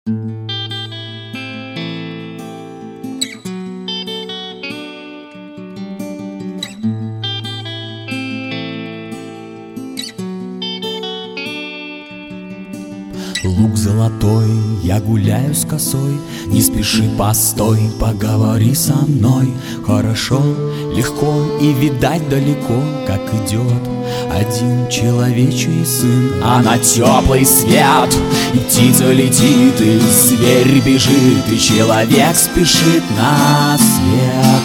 Луг золотой, я гуляю с косой. Не спеши, постой, поговори со мной. Хорошо, легко и видать далеко, как идет один человечий сын. А на теплый свет и птица летит, и зверь бежит, и человек спешит на свет.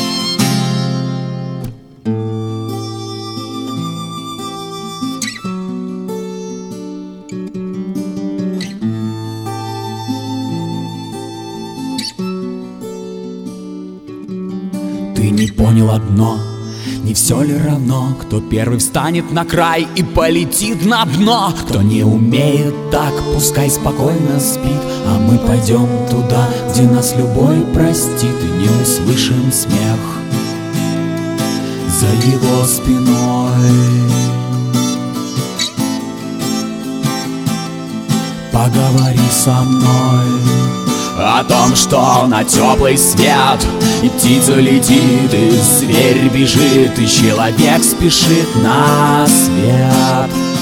Ты не понял одно, не все ли равно, кто первый встанет на край и полетит на дно? Кто не умеет так, пускай спокойно спит, а мы пойдем туда, где нас любой простит, и не услышим смех за его спиной. Поговори со мной о том, что на теплый свет и птица летит, и зверь бежит, и человек спешит на свет.